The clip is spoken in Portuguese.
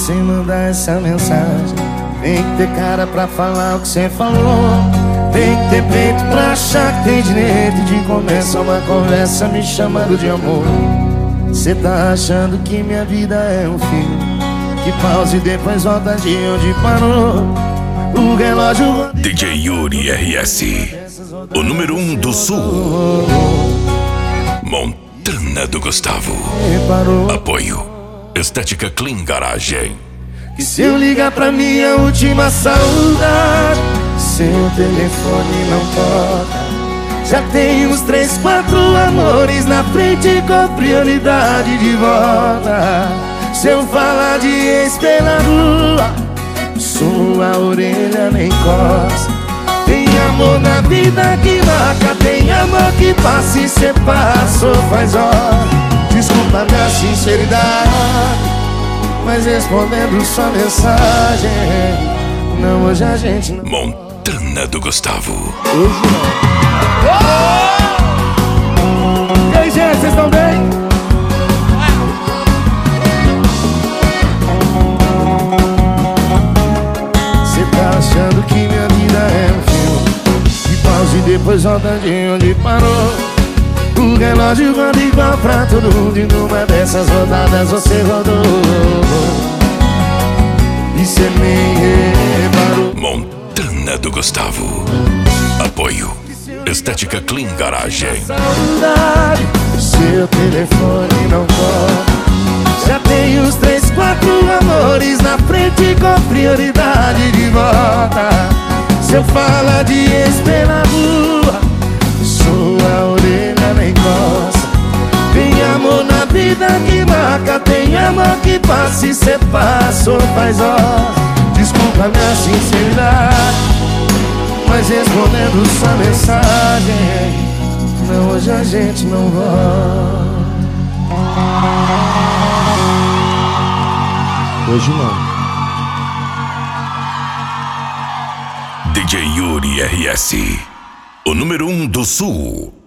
você mandar essa mensagem. Tem que ter cara pra falar o que você falou. Tem que ter peito pra achar que tem direito de começar uma conversa me chamando de amor. Cê tá achando que minha vida é um filme que pausa e depois volta de onde parou. O relógio DJ Yuri RS, o número 1 do Sul. Montana do Gustavo. Apoio Estética Clean Garagem. Que se eu ligar pra minha última saudade, seu telefone não toca. Já tem uns 3, 4 amores na frente com prioridade de volta. Se eu falar de ex pela rua, sua orelha nem coça. Tem amor na vida que marca, tem amor que passa e cê passou faz hora. Desculpa minha sinceridade, mas respondendo sua mensagem, não, hoje a gente não. Montana do Gustavo. Hoje não. E aí, gente, vocês estão bem? Cê tá achando que minha vida é um filme que pausa e depois volta de onde parou. O relógio roda igual pra todo mundo e numa dessas rodadas você rodou e cê nem reparou. Montana do Gustavo. Apoio Estética Clean Garagem. Saudade, seu telefone não toca. Já tem uns 3, 4 amores na frente com prioridade de volta. Se eu falar de ex pela rua, sua orelha nem coça. Tem amor na vida que marca, tem amor que passa e cê passou faz hora. Desculpa minha sinceridade, mas respondendo sua mensagem, não, hoje a gente não volta. Hoje não. DJ Yuri RS, o número 1 do Sul.